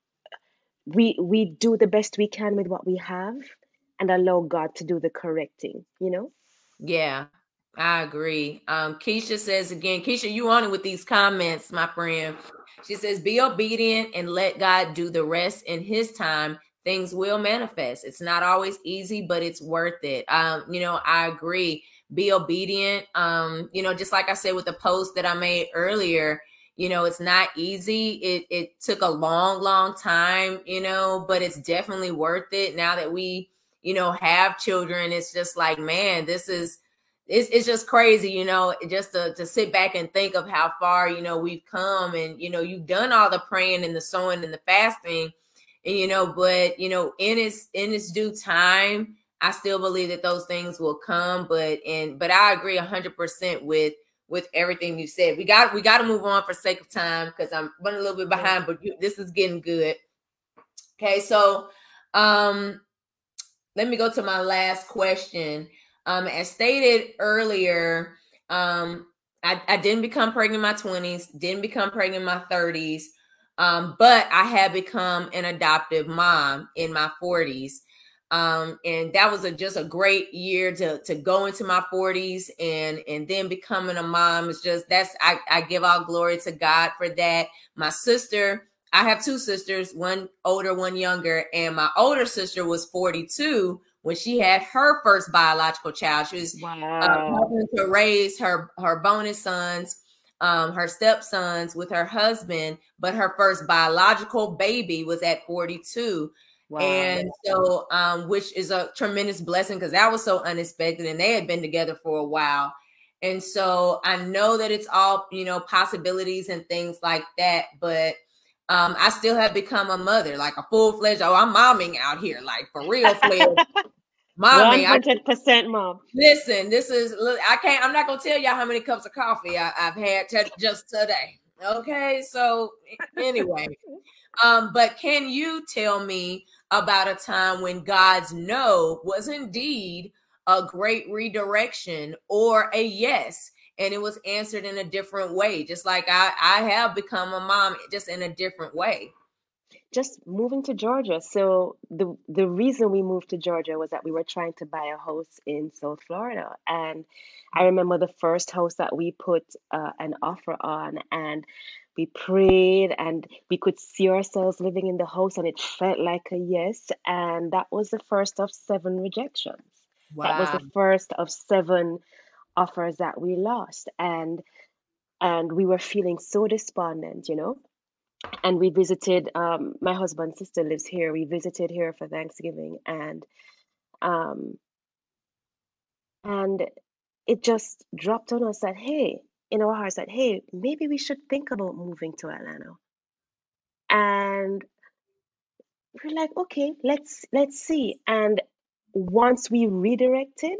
we we do the best we can with what we have and allow God to do the correcting, you know? yeah, I agree. Um, Keisha says again, Keisha, you on it with these comments, my friend. She says, be obedient and let God do the rest in His time. Things will manifest. It's not always easy, but it's worth it. Um, you know, I agree. Be obedient. Um, you know, just like I said with the post that I made earlier, you know, it's not easy. It it took a long, long time, you know, but it's definitely worth it now that we, you know, have children. It's just like, man, this is it's, it's just crazy, you know, just to, to sit back and think of how far, you know, we've come. And, you know, you've done all the praying and the sowing and the fasting, and, you know, but, you know, in its in its due time, I still believe that those things will come. But and but I agree a hundred percent with with everything you said. We got we got to move on for sake of time, because I'm running a little bit Yeah. behind, but you, this is getting good. Okay, so um let me go to my last question. Um, as stated earlier, um, I, I didn't become pregnant in my twenties, didn't become pregnant in my thirties, um, but I had become an adoptive mom in my forties. Um, and that was a, just a great year to to go into my forties, and and then becoming a mom is just, that's I, I give all glory to God for that. My sister I have two sisters, one older, one younger, and my older sister was forty-two when she had her first biological child. She was Wow. uh, helping to raise her her bonus sons, um, her stepsons with her husband, but her first biological baby was at forty-two. Wow. And so, um, which is a tremendous blessing because that was so unexpected, and they had been together for a while. And so I know that it's all, you know, possibilities and things like that, but um, I still have become a mother, like a full-fledged, oh, I'm momming out here, like for real fledged mommy. one hundred percent mom. Listen, this is, look, I can't, I'm not going to tell y'all how many cups of coffee I, I've had t- just today. Okay. So anyway, um, but can you tell me about a time when God's no was indeed a great redirection or a yes, and it was answered in a different way, just like I, I have become a mom, just in a different way? Just moving to Georgia. So the the reason we moved to Georgia was that we were trying to buy a house in South Florida, and I remember the first house that we put uh, an offer on, and we prayed, and we could see ourselves living in the house, and it felt like a yes. And that was the first of seven rejections. That was Wow. the first of seven offers that we lost, and and we were feeling so despondent, you know. And we visited. Um, my husband's sister lives here. We visited here for Thanksgiving, and um, and it just dropped on us that, hey, in our hearts, that, hey, maybe we should think about moving to Atlanta. And we're like, okay, let's let's see. And once we redirected,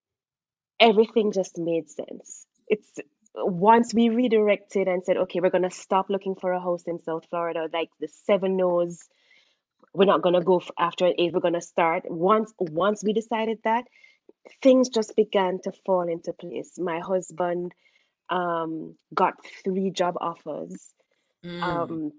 everything just made sense. It's once we redirected and said, okay, we're gonna stop looking for a house in South Florida, like the seven no's. We're not gonna go f- after an eight. We're gonna start. Once once we decided that, things just began to fall into place. My husband um, got three job offers. Mm. Um,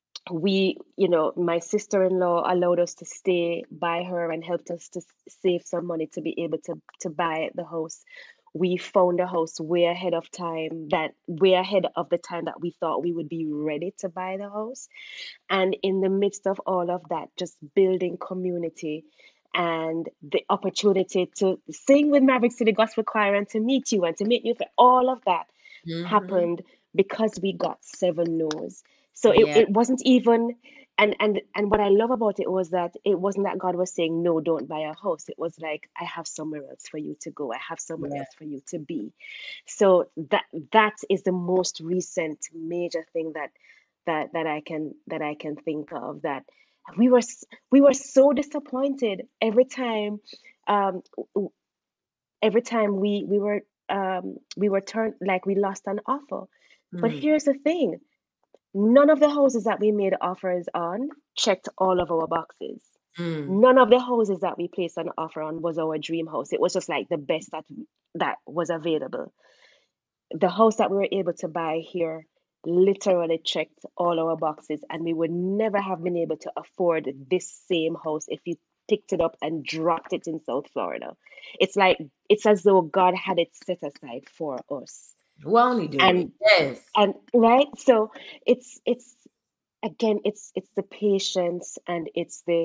we, you know, my sister-in-law allowed us to stay by her and helped us to s- save some money to be able to to buy the house. We found a house way ahead of time, that way ahead of the time that we thought we would be ready to buy the house. And in the midst of all of that, just building community and the opportunity to sing with Maverick City Gospel Choir and to meet you and to meet you, for all of that Mm-hmm. happened because we got seven no's. So it, Yeah. it wasn't even, and and and what I love about it was that it wasn't that God was saying, no, don't buy a house. It was like, I have somewhere else for you to go. I have somewhere Yeah. else for you to be. So that that is the most recent major thing that that that I can that I can think of, that we were s- we were so disappointed every time, um w- every time we we were um we were turned, like we lost an offer. But Mm. here's the thing, none of the houses that we made offers on checked all of our boxes. Mm. None of the houses that we placed an offer on was our dream house. It was just like the best that that was available. The house that we were able to buy here literally checked all our boxes, and we would never have been able to afford this same house if you picked it up and dropped it in South Florida. It's like, it's as though God had it set aside for us. Won't he do it? And Yes. and right, so it's it's again, it's it's the patience, and it's the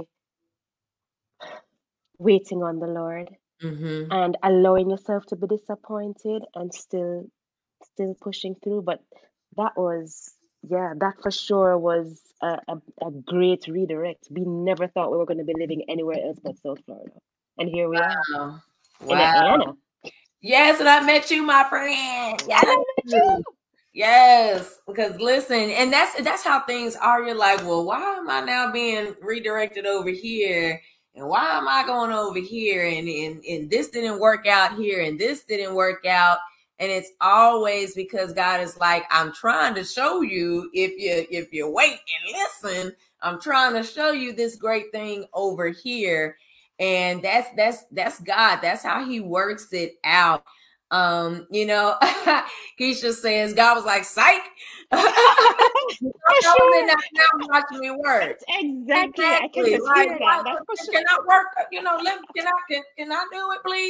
waiting on the Lord, Mm-hmm. and allowing yourself to be disappointed and still still pushing through. But that was, yeah, that for sure was a, a, a great redirect. We never thought we were going to be living anywhere else but South Florida, and here we are Wow. in Wow. Atlanta. Yes, and I met you, my friend. And Yes. I met you. Yes. Because listen, and that's that's how things are. You're like, well, why am I now being redirected over here? And why am I going over here? And, and and this didn't work out here, and this didn't work out. And it's always because God is like, I'm trying to show you, if you if you wait and listen, I'm trying to show you this great thing over here. And that's that's that's God. That's how he works it out. Um, you know, Keisha says God was like, psych. For That was in sure. that now watch me work. That's exactly. I can Exactly. just Like, hear that. why, That's for can sure. I work? You know, let, can I can, can I do it, please?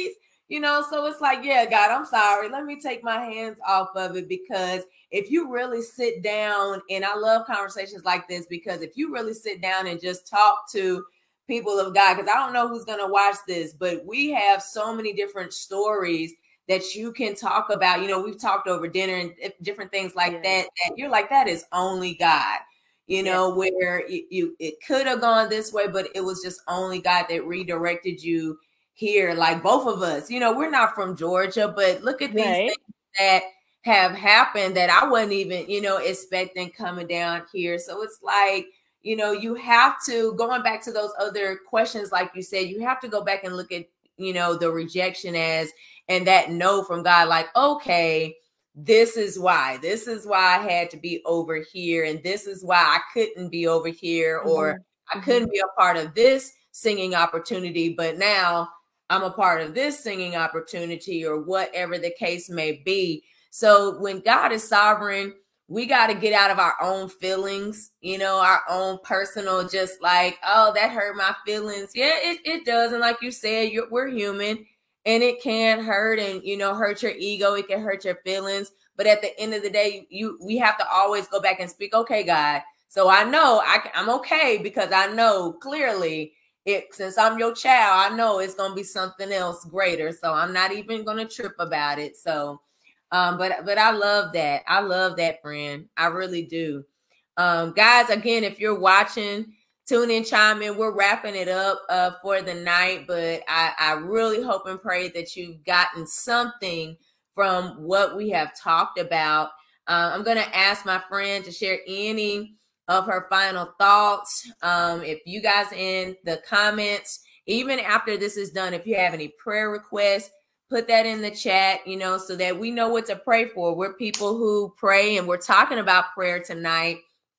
You know, so it's like, yeah, God, I'm sorry. Let me take my hands off of it, because if you really sit down, and I love conversations like this, because if you really sit down and just talk to people of God, because I don't know who's going to watch this, but we have so many different stories that you can talk about. You know, we've talked over dinner and different things like yeah. that, that you're like, that is only God. You know, yeah. where you, you it could have gone this way, but it was just only God that redirected you here. Like both of us, you know, we're not from Georgia, but look at these right. things that have happened that I wasn't even, you know, expecting coming down here. So it's like, you know, you have to, going back to those other questions, like you said, you have to go back and look at, you know, the rejection as, and that no from God, like, okay, this is why, this is why I had to be over here. And this is why I couldn't be over here, mm-hmm. or I couldn't mm-hmm. be a part of this singing opportunity, but now I'm a part of this singing opportunity, or whatever the case may be. So when God is sovereign, we got to get out of our own feelings, you know, our own personal, just like, oh, that hurt my feelings. Yeah, it, it does. And like you said, you're, we're human, and it can hurt and, you know, hurt your ego. It can hurt your feelings. But at the end of the day, you we have to always go back and speak, okay, God. So I know I, I'm okay, because I know clearly it, since I'm your child, I know it's going to be something else greater. So I'm not even going to trip about it. So Um, but but I love that. I love that, friend. I really do. Um, guys, again, if you're watching, tune in, chime in. We're wrapping it up uh, for the night, but I, I really hope and pray that you've gotten something from what we have talked about. Uh, I'm going to ask my friend to share any of her final thoughts. Um, if you guys in the comments, even after this is done, if you have any prayer requests, put that in the chat, you know, so that we know what to pray for. We're people who pray, and we're talking about prayer tonight.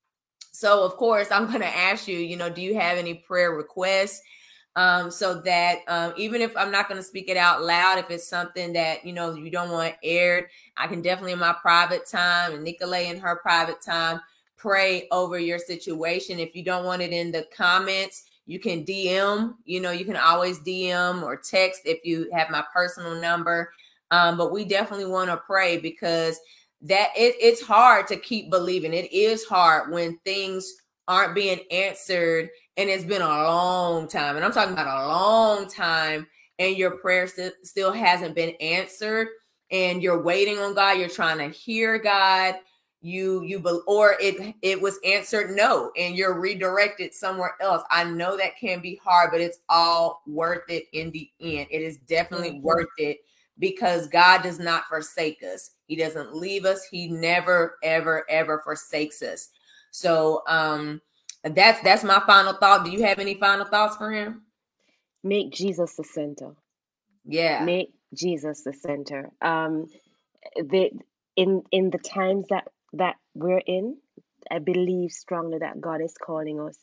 So, of course, I'm going to ask you, you know, do you have any prayer requests? Um, so that um, even if I'm not going to speak it out loud, if it's something that, you know, you don't want aired, I can definitely in my private time, and Nicolay in her private time, pray over your situation. If you don't want it in the comments, you can D M, you know, you can always D M or text if you have my personal number. Um, but we definitely want to pray, because that it, it's hard to keep believing. It is hard when things aren't being answered, and it's been a long time. And I'm talking about a long time, and your prayer st- still hasn't been answered, and you're waiting on God. You're trying to hear God. You, you, or it, it was answered no, and you're redirected somewhere else. I know that can be hard, but it's all worth it in the end. It is definitely mm-hmm. worth it, because God does not forsake us. He doesn't leave us. He never, ever, ever forsakes us. So um, that's, that's my final thought. Do you have any final thoughts for him? Make Jesus the center. Yeah. Make Jesus the center. Um, the, in, in the times that that we're in, I believe strongly that God is calling us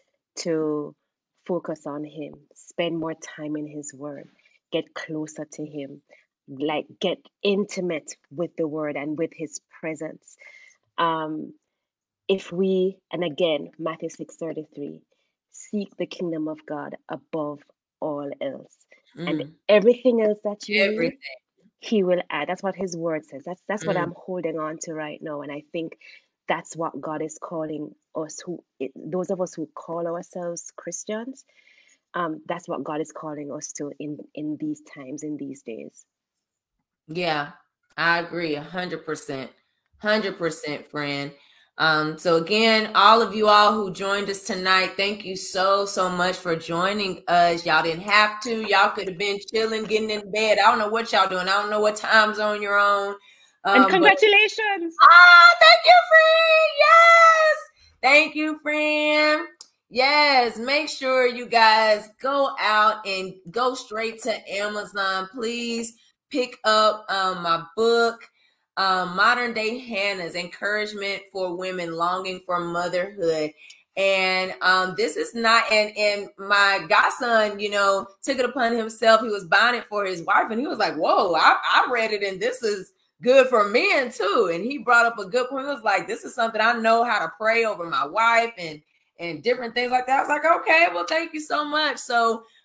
to focus on him, spend more time in his word, get closer to him, like get intimate with the word and with his presence. Um, if we, and again, Matthew six thirty-three, seek the kingdom of God above all else, mm. and everything else that you everything. need, he will add. That's what his word says. That's that's mm. what I'm holding on to right now. And I think that's what God is calling us, who those of us who call ourselves Christians. Um, that's what God is calling us to in in these times, in these days. Yeah, I agree, a hundred percent, hundred percent, friend. Um, so again, all of you all who joined us tonight, thank you so, so much for joining us. Y'all didn't have to. Y'all could have been chilling, getting in bed. I don't know what y'all doing. I don't know what time zone you're on. Um, and congratulations. But, ah, thank you, friend. Yes. Thank you, friend. Yes. Make sure you guys go out and go straight to Amazon. Please pick up um, my book. Um, Modern Day Hannah's Encouragement for Women Longing for Motherhood. And um, this is not, and, and my godson, you know, took it upon himself. He was buying it for his wife, and he was like, whoa, I, I read it, and this is good for men too. And he brought up a good point. He was like, this is something I know how to pray over my wife and, and different things like that. I was like, okay, well, thank you so much. So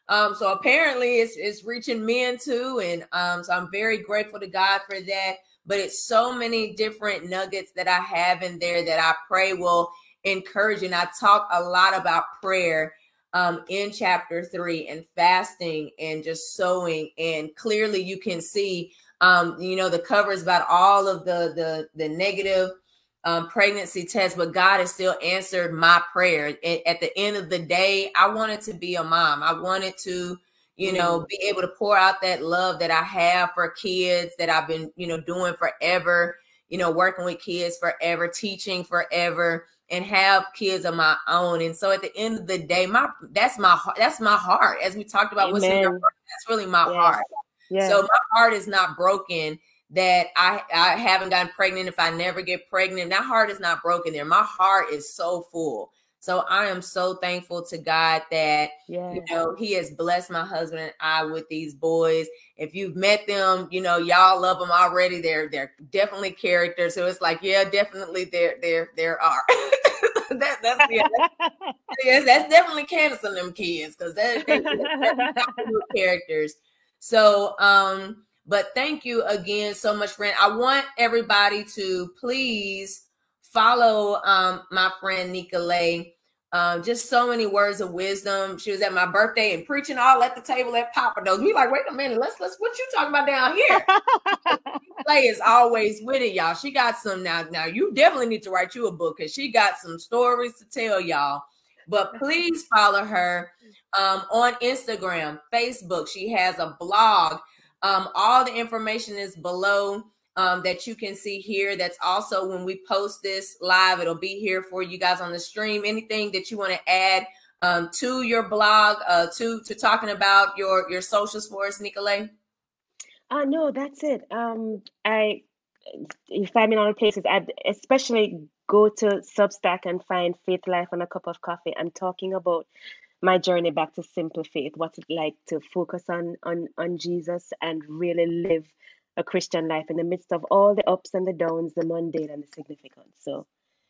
Um, so apparently it's it's reaching men too. And um, so I'm very grateful to God for that. But it's so many different nuggets that I have in there that I pray will encourage. And I talk a lot about prayer um, in chapter three, and fasting and just sowing. And clearly you can see, um, you know, the cover is about all of the, the, the negative um, pregnancy tests, but God has still answered my prayer. At, at the end of the day, I wanted to be a mom. I wanted to, you know, be able to pour out that love that I have for kids that I've been, you know, doing forever, you know, working with kids forever, teaching forever, and have kids of my own. And so at the end of the day, my, that's my, that's my heart. As we talked about, what's in your heart, that's really my Yes. heart. Yes. So my heart is not broken that I, I haven't gotten pregnant. If I never get pregnant, that heart is not broken there. My heart is so full. So I am so thankful to God that, yes. you know, he has blessed my husband and I with these boys. If you've met them, you know, y'all love them already. They're, they're definitely characters. So it's like, yeah, definitely there, there, there are. that, that's, yeah, that's, yes, that's definitely Candace and them kids. Cause that, they, they're characters. So, um, but thank you again so much, friend. I want everybody to please follow um, my friend Nicolay. Um, just so many words of wisdom. She was at my birthday and preaching all at the table at Papa Do's. We like, wait a minute, let's let's what you talking about down here? Nicolay is always with it, y'all. She got some now. Now you definitely need to write you a book because she got some stories to tell y'all. But please follow her um, on Instagram, Facebook. She has a blog. Um, all the information is below um, that you can see here. That's also when we post this live, it'll be here for you guys on the stream. Anything that you want to add um, to your blog, uh, to to talking about your your socials for us, Nicolay? Uh, no, that's it. Um, I you find me in other places. I especially go to Substack and find Faith Life and a Cup of Coffee. I'm talking about my journey back to simple faith, what's it like to focus on on on Jesus and really live a Christian life in the midst of all the ups and the downs, the mundane and the significant. So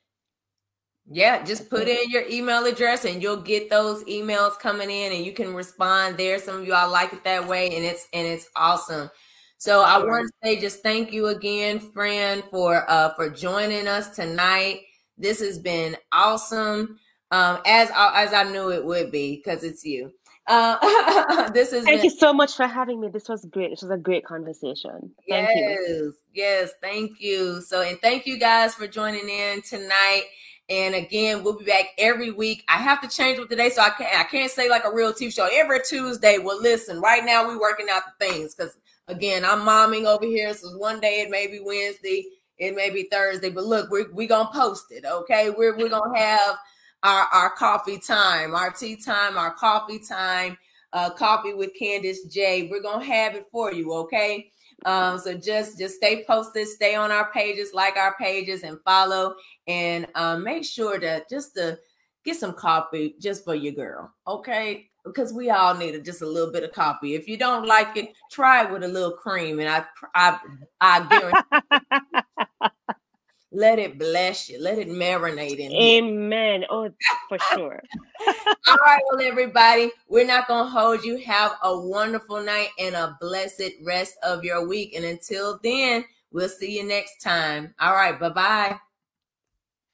yeah, just put in your email address and you'll get those emails coming in and you can respond there. Some of you all like it that way, and it's and it's awesome. So I want to say just thank you again, friend, for uh for joining us tonight. This has been awesome. Um, as as I knew it would be, because it's you. Uh, this is. Thank been... you so much for having me. This was great. This was a great conversation. Thank yes, you. Yes, thank you. So, and thank you guys for joining in tonight. And again, we'll be back every week. I have to change it today, so I can't. I can't say like a real T V show every Tuesday. Well, listen, right now we're working out the things because again, I'm momming over here. So one day it may be Wednesday, it may be Thursday, but look, we're we gonna post it. Okay, we're we're gonna have. Our, our coffee time, our tea time, our coffee time, uh, coffee with Candace J. We're going to have it for you, okay? Um, so just, just stay posted, stay on our pages, like our pages, and follow. And um, make sure to just to get some coffee just for your girl, okay? Because we all need a, just a little bit of coffee. If you don't like it, try it with a little cream. And I, I, I guarantee let it bless you. Let it marinate in you. Amen. Oh, for sure. All right, well, everybody, we're not going to hold you. Have a wonderful night and a blessed rest of your week. And until then, we'll see you next time. All right, bye-bye.